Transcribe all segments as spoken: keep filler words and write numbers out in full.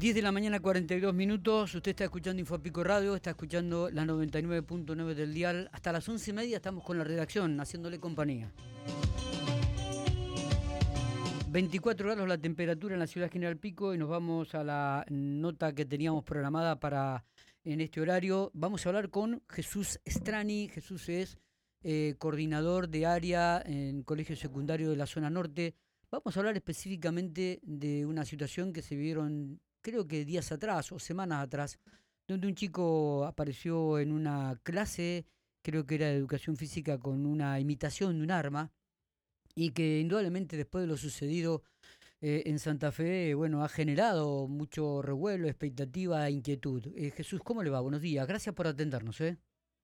diez de la mañana, cuarenta y dos minutos. Usted está escuchando Infopico Radio, está escuchando la noventa y nueve punto nueve del dial. Hasta las once y media estamos con la redacción, haciéndole compañía. veinticuatro grados la temperatura en la ciudad General Pico y nos vamos a la nota que teníamos programada para en este horario. Vamos a hablar con Jesús Strani. Jesús es eh, coordinador de área en colegio secundario de la zona norte. Vamos a hablar específicamente de una situación que se vieron, creo que días atrás o semanas atrás, donde un chico apareció en una clase, creo que era de educación física, con una imitación de un arma, y que indudablemente después de lo sucedido eh, en Santa Fe, bueno, ha generado mucho revuelo, expectativa e inquietud. Eh, Jesús, ¿cómo le va? Buenos días, gracias por atendernos, ¿eh?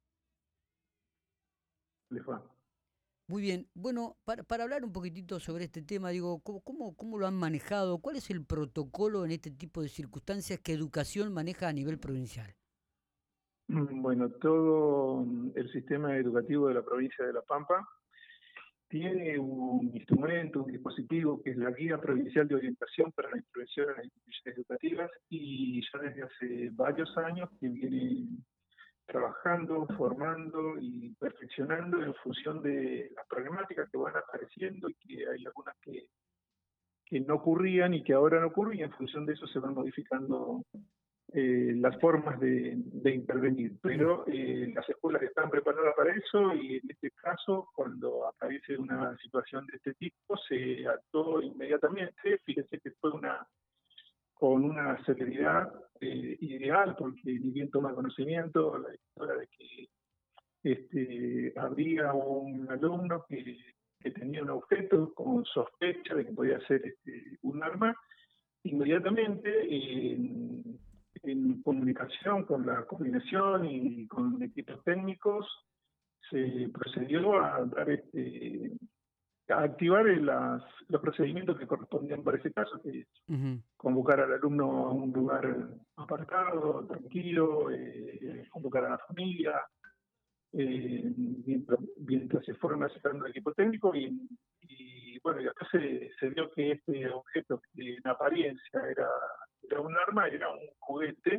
Les va. Muy bien, bueno, para, para hablar un poquitito sobre este tema, digo, ¿cómo, cómo, cómo lo han manejado? ¿Cuál es el protocolo en este tipo de circunstancias que Educación maneja a nivel provincial? Bueno, todo el sistema educativo de la provincia de La Pampa tiene un instrumento, un dispositivo que es la Guía Provincial de Orientación para la Intervención en las Instituciones Educativas, y ya desde hace varios años que viene trabajando, formando y perfeccionando en función de las problemáticas que van apareciendo, y que hay algunas que, que no ocurrían y que ahora no ocurren, y en función de eso se van modificando eh, las formas de, de intervenir. Mm. Pero eh, las escuelas están preparadas para eso, y en este caso, cuando aparece una situación de este tipo, se actuó inmediatamente. Fíjense que fue una con una celeridad eh, ideal, porque ni bien toma conocimiento la directora de que este, habría un alumno que, que tenía un objeto con sospecha de que podía ser este, un arma. Inmediatamente, en, en comunicación con la coordinación y con equipos técnicos, se procedió a dar este, a activar las, los procedimientos que correspondían para ese caso, que es Ujú. convocar al alumno a un lugar apartado, tranquilo, eh, convocar a la familia, eh, mientras, mientras se fueron acercando el equipo técnico, y, y bueno, y acá se, se vio que este objeto, que en apariencia era, era un arma, era un juguete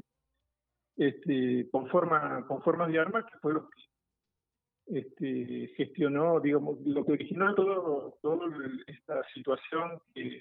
este, con forma con forma de arma, que fue lo que este, gestionó, digamos, lo que originó todo, todo esta situación que,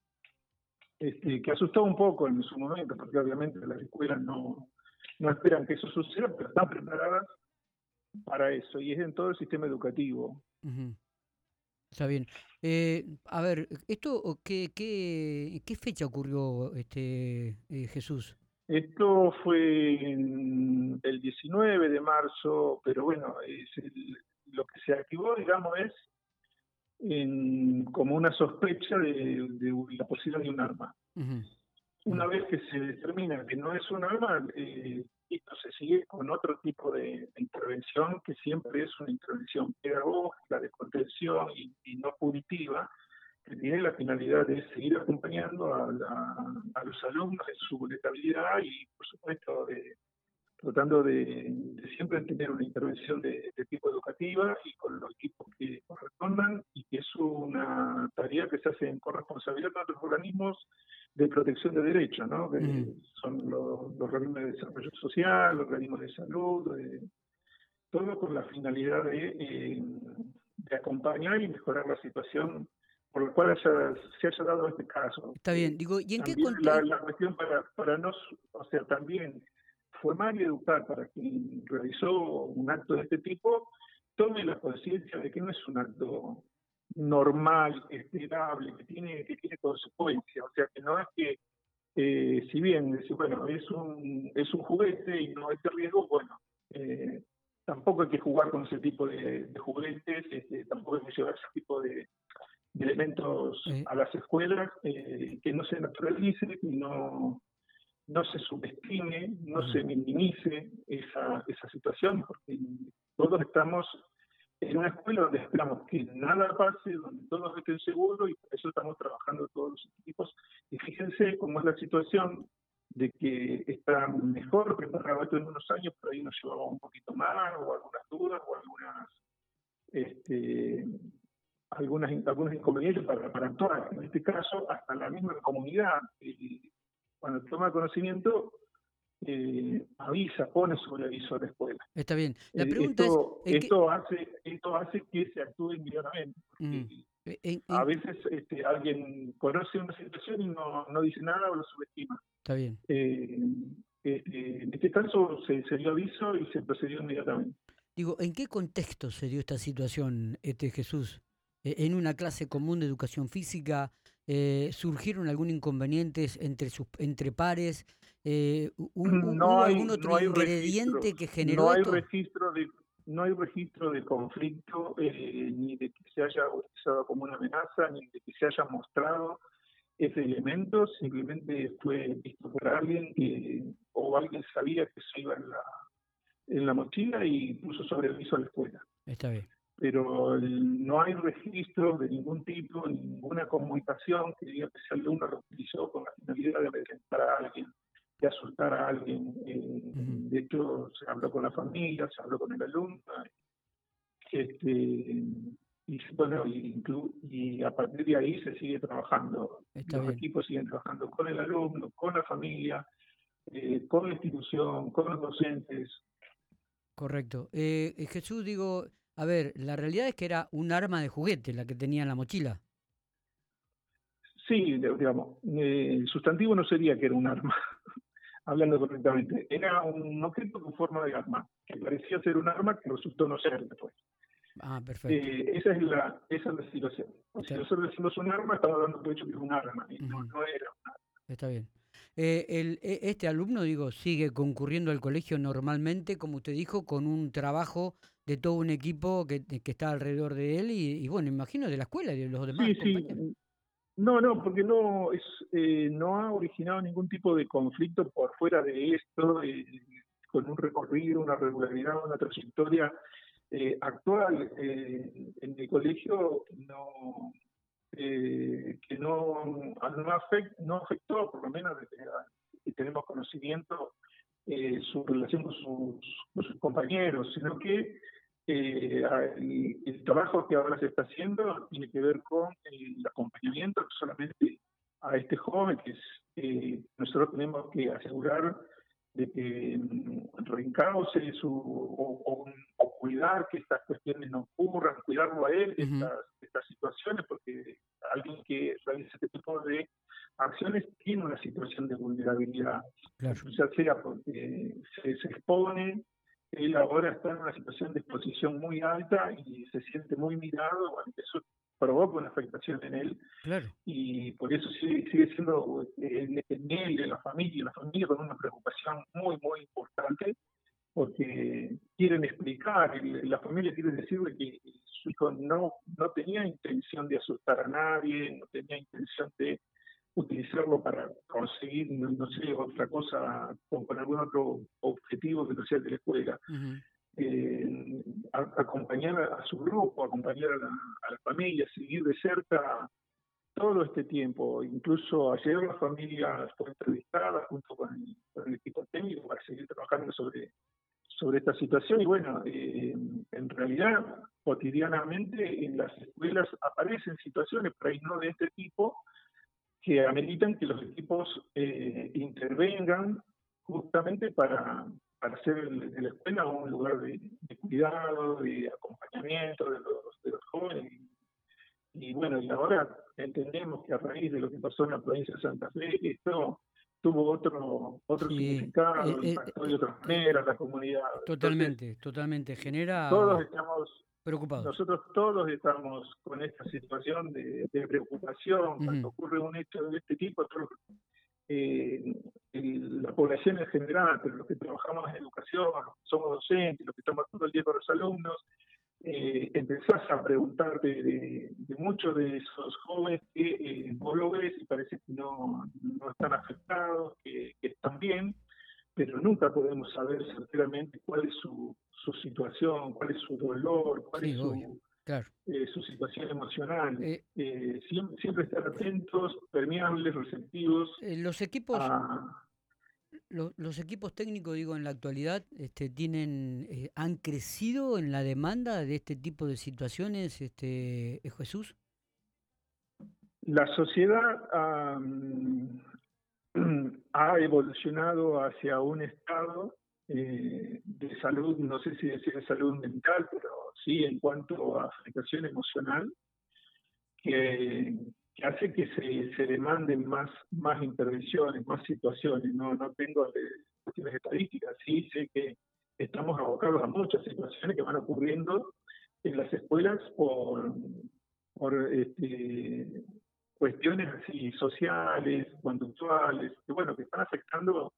este, que asustó un poco en su momento, porque obviamente las escuelas no, no esperan que eso suceda, pero están preparadas para eso, y es en todo el sistema educativo. Ujú. Está bien. Eh, a ver, esto, o ¿qué, qué, qué fecha ocurrió, este eh, Jesús? Esto fue en el diecinueve de marzo, pero bueno, es el- lo que se activó, digamos, es en, como una sospecha de, de la posibilidad de un arma. Ujú. Una Mm. vez que se determina que no es un arma, eh, esto se sigue con otro tipo de, de intervención, que siempre es una intervención pedagógica, de contención y, y no punitiva, que tiene la finalidad de seguir acompañando a, la- a los alumnos en su vulnerabilidad, y, por supuesto, de, tratando de, de siempre tener una intervención de, de tipo educativa y con los equipos que correspondan, y que es una tarea que se hace en corresponsabilidad con otros organismos de protección de derechos, ¿no? Que Ujú. son los, los organismos de desarrollo social, los organismos de salud, de, todo con la finalidad de, eh, de acompañar y mejorar la situación por la cual haya, se haya dado este caso. Está bien, Eh, digo, ¿y en qué también la, contexto? la cuestión para, para no, o sea, también formar y educar para quien realizó un acto de este tipo, tome la conciencia de que no es un acto normal, esperable, que tiene, que tiene consecuencias. O sea, que no es que, eh, si bien dice, bueno, es un, es un juguete y no es de riesgo, bueno, eh, tampoco hay que jugar con ese tipo de, de juguetes, este, tampoco hay que llevar ese tipo de, de elementos Eh, a las escuelas, eh, que no se naturalice, que no, no se subestime, no ujú. se minimice esa, esa situación, porque todos estamos en una escuela donde esperamos que nada pase, donde todos estén seguros, y por eso estamos trabajando todos los equipos. Y fíjense cómo es la situación de que está mejor preparado esto en unos años, pero ahí nos llevaba un poquito más, o algunas dudas, o algunas este, algunas, algunos inconvenientes para, para actuar. En este caso, hasta la misma comunidad, eh, cuando toma conocimiento, eh, avisa, pone sobre aviso a la escuela. Está bien. La Eh, pregunta esto, es, ¿en qué, esto hace, esto hace que se actúe inmediatamente. mm, Porque en- a en- veces este, alguien conoce una situación y no, no dice nada o lo subestima. está bien. Eh, este, en este caso se, se dio aviso y se procedió inmediatamente. Digo, ¿en qué contexto se dio esta situación, este Jesús? Eh, ¿En una clase común de educación física? Eh, ¿surgieron algún inconvenientes entre sus, entre pares? Eh, hu- hu- No ¿Hubo hay, algún otro no hay registros, ingrediente que generó no hay esto? registro de, no hay registro de conflicto, eh, ni de que se haya utilizado como una amenaza, ni de que se haya mostrado ese elemento. Simplemente fue visto por alguien que, o alguien sabía que se iba en la, en la mochila y puso sobre aviso a la escuela. Está bien. Pero el- no hay registro de ningún tipo, ninguna comunicación que diga que ese alumno lo utilizó con la finalidad de amedrentar a alguien, de asustar a alguien. Eh, Ujú. de hecho, se habló con la familia, se habló con el alumno, este, y, bueno, y, inclu- y a partir de ahí se sigue trabajando. Está Los bien. equipos siguen trabajando con el alumno, con la familia, eh, con la institución, con los docentes. Correcto. Eh, eh, Jesús, digo, a ver, la realidad es que era un arma de juguete la que tenía en la mochila. Sí, de- digamos, eh, el sustantivo no sería que era un arma, hablando correctamente. Era un objeto con forma de arma, que parecía ser un arma que resultó no ser después. Ah, perfecto. Eh, esa, es la, esa es la situación. Si Está, nosotros decimos un arma, estamos dando por hecho que es un arma, y no, ujú, no era. está bien. Eh, el, e- este alumno, digo, sigue concurriendo al colegio normalmente, como usted dijo, con un trabajo de todo un equipo que, que está alrededor de él y, y, bueno, imagino de la escuela y de los demás Sí, compañeros. sí. No, no, porque no es eh, no ha originado ningún tipo de conflicto por fuera de esto, eh, con un recorrido, una regularidad, una trayectoria eh, actual eh, en el colegio no eh, que no, no, afect, no afectó, por lo menos desde que tenemos conocimiento, eh, su relación con sus, con sus compañeros, sino que eh, el, el, trabajo que ahora se está haciendo tiene que ver con el acompañamiento no solamente a este joven, que es, eh, nosotros tenemos que asegurar de que mm, reencauce su, o, o, o, cuidar que estas cuestiones no ocurran, cuidarlo a él de Ujú, estas, de estas situaciones, porque alguien que realiza este tipo de acciones tiene una situación de vulnerabilidad, claro. ya sea porque se, se expone, él ahora está en una situación de exposición muy alta y se siente muy mirado, bueno, eso provoca una afectación en él, Claro. y por eso sigue, sigue siendo en, en él, en la familia, la familia con una preocupación muy, muy importante, porque quieren explicar, la familia quiere decirle que su hijo no, no tenía intención de asustar a nadie, no tenía intención de utilizarlo para conseguir, no, no sé, otra cosa, o con algún otro objetivo que no sea de la escuela. Ujú, Eh, a, acompañar a, a su grupo, acompañar a la, a la familia, seguir de cerca todo este tiempo. Incluso ayer la familia fue entrevistada junto con el, con el equipo técnico para seguir trabajando sobre, sobre esta situación. Y bueno, eh, en realidad, cotidianamente en las escuelas aparecen situaciones, pero ahí no de este tipo, que ameritan que los equipos eh, intervengan justamente para, para hacer de la escuela un lugar de, de cuidado, de acompañamiento de los, de los jóvenes. Y bueno, y ahora entendemos que a raíz de lo que pasó en la provincia de Santa Fe, esto tuvo otro otro sí, eh, significado, eh, impactó de eh, otra eh, manera a la comunidad. Entonces, totalmente, totalmente. todos Genera estamos, preocupados. nosotros todos estamos con esta situación de, de preocupación. Cuando Ujú, ocurre un hecho de este tipo, todos, eh, el- la población en general, pero los que trabajamos en educación, los que somos docentes, los que estamos todo el día con los alumnos, eh, empezás a preguntarte de, de muchos de esos jóvenes que eh, vos lo ves y parece que no, no están afectados, que, que están bien, pero nunca podemos saber certeramente cuál es su, su situación, cuál es su dolor, cuál es sí, obvio. su, Claro. eh, su situación emocional. Eh, Eh, siempre, siempre estar atentos, permeables, receptivos eh, los equipos a, Lo- los equipos técnicos, digo, en la actualidad, este, tienen, eh, han crecido en la demanda de este tipo de situaciones, este, eh, Jesús. la sociedad. A, ha evolucionado hacia un estado eh, de salud, no sé si decir de salud mental, pero sí en cuanto a afectación emocional, que, que hace que se, se demanden más, más intervenciones, más situaciones. No, no tengo eh, cuestiones estadísticas, sí sé que estamos abocados a muchas situaciones que van ocurriendo en las escuelas por, por este, cuestiones así sociales, conductuales, que bueno, que están afectando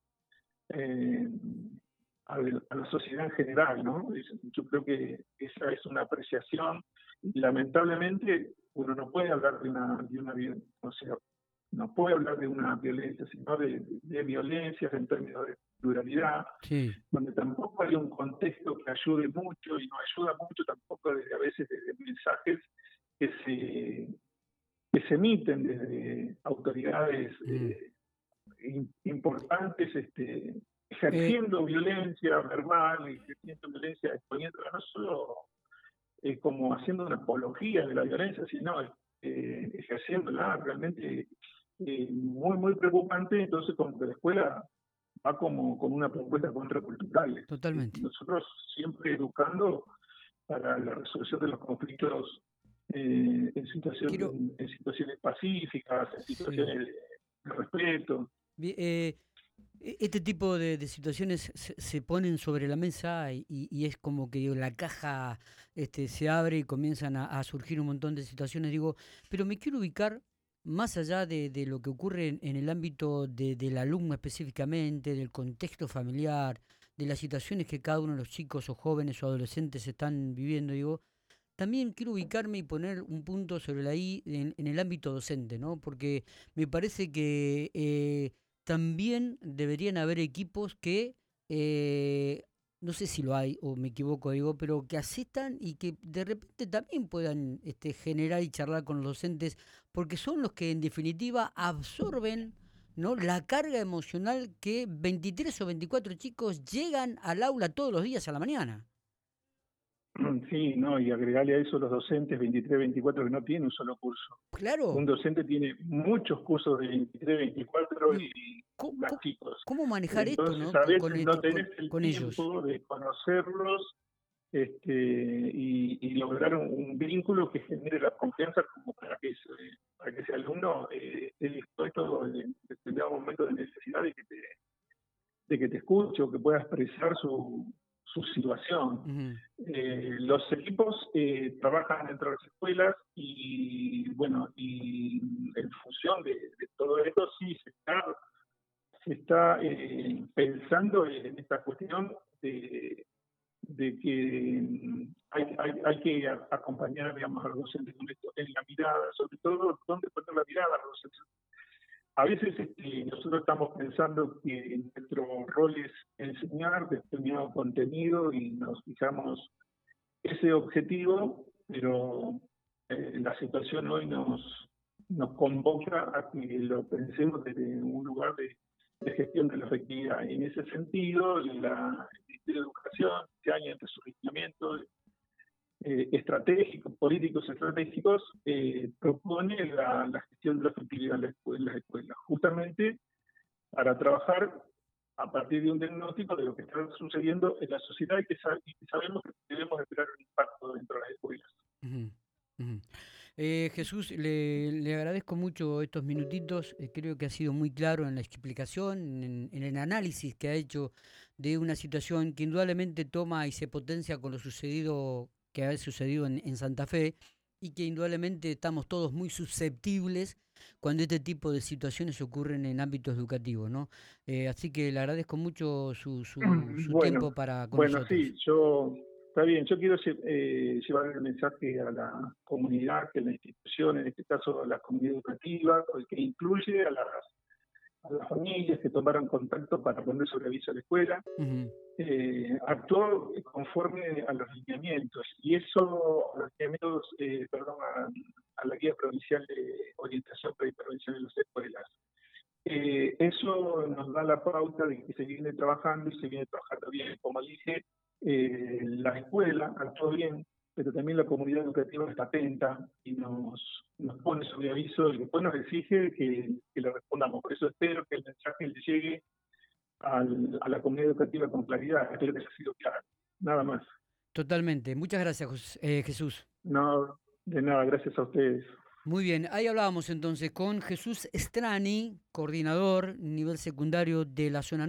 eh, a, a la sociedad en general, ¿no? Es- Yo creo que esa es una apreciación. Lamentablemente, uno no puede hablar de una, de una viol- o sea, no puede hablar de una violencia, sino de, de violencias en términos de pluralidad, Sí. donde tampoco hay un contexto que ayude mucho y no ayuda mucho tampoco desde, a veces desde mensajes que se, que se emiten desde autoridades Mm. eh, in- importantes, este, Eh, ejerciendo violencia verbal, ejerciendo violencia, exponiéndola no solo eh, como haciendo una apología de la violencia, sino eh, ejerciéndola realmente eh, muy, muy preocupante. Entonces, como que la escuela va como con una propuesta contracultural. Eh, Totalmente. nosotros siempre educando para la resolución de los conflictos eh, en, situación, Quiero, en, en situaciones pacíficas, en sí. situaciones de, de respeto. Bi- eh, e- este tipo de, de situaciones se, se ponen sobre la mesa y, y- y es como que digo, la caja este, se abre y comienzan a, a surgir un montón de situaciones. Digo, pero me quiero ubicar más allá de, de lo que ocurre en, en el ámbito de- del alumno específicamente, del contexto familiar, de las situaciones que cada uno de los chicos o jóvenes o adolescentes están viviendo. Digo, también quiero ubicarme y poner un punto sobre la I en, en el ámbito docente, ¿no? Porque me parece que eh, también deberían haber equipos que, eh, no sé si lo hay o me equivoco, digo, pero que asistan y que de repente también puedan este, generar y charlar con los docentes, porque son los que en definitiva absorben, ¿no?, la carga emocional que veintitrés o veinticuatro chicos llegan al aula todos los días a la mañana. Sí, no, y agregarle a eso los docentes veintitrés, veinticuatro que no tienen un solo curso. Un Claro. docente tiene muchos cursos de veintitrés, veinticuatro Digo, y ¿cómo, más cómo- chicos. cómo manejar esto, Entonces, ¿no? a co- Con, veces no este- tenés con, el con ellos. tiempo de conocerlos este, y, y lograr un, un vínculo que genere la confianza como para que ese, para que ese alumno eh, esté dispuesto en en determinado momento de necesidad de que te, de que te escuche o que pueda expresar su, su situación. Ujú. Eh, los equipos eh, trabajan dentro de las escuelas y, bueno, y en función de, de todo esto sí se está, se está eh, pensando en esta cuestión de, de que mm, hay, hay, hay que a- acompañar, digamos, a los docentes con esto, en la mirada, sobre todo, dónde poner la mirada a los docentes. A veces este, nosotros estamos pensando que nuestro rol es enseñar determinado contenido y nos fijamos ese objetivo, pero eh, la situación hoy nos, nos convoca a que lo pensemos desde un lugar de, de gestión de la afectividad. En ese sentido, la, el Ministerio de Educación, este año entre sus lineamientos eh, estratégicos, políticos estratégicos, eh, propone la, la gestión de la afectividad en, la escuela, en las escuelas, justamente para trabajar a partir de un diagnóstico de lo que está sucediendo en la sociedad y que, sab- y que sabemos que debemos esperar un impacto dentro de las escuelas. Ujú, ujú. Eh, Jesús, le, le agradezco mucho estos minutitos. Eh, creo que ha sido muy claro en la explicación, en, en el análisis que ha hecho de una situación que indudablemente toma y se potencia con lo sucedido, que ha sucedido en, en Santa Fe, y que indudablemente estamos todos muy susceptibles cuando este tipo de situaciones ocurren en ámbitos educativos, ¿no? Eh, así que le agradezco mucho su, su, su Bueno, tiempo para con bueno, nosotros. sí, yo, está bien, yo quiero eh, llevar el mensaje a la comunidad, que la institución, en este caso a la comunidad educativa, que incluye a las, a las familias que tomaron contacto para poner sobre aviso a la escuela, Ujú, eh, actuó conforme a los lineamientos, y eso, a los lineamientos, eh, perdón, a, a la guía provincial de orientación para intervención en las escuelas. Eh, eso nos da la pauta de que se viene trabajando y se viene trabajando bien. Como dije, eh, la escuela actuó bien, pero también la comunidad educativa está atenta y nos, nos pone sobre aviso y después nos exige que, que le respondamos. Por eso espero que el mensaje le llegue al, a la comunidad educativa con claridad. Espero que haya sido claro. Nada más. Totalmente. Muchas gracias, Jos- eh, Jesús. No, de nada, gracias a ustedes. Muy bien, ahí hablábamos entonces con Jesús Estrani, coordinador nivel secundario de la zona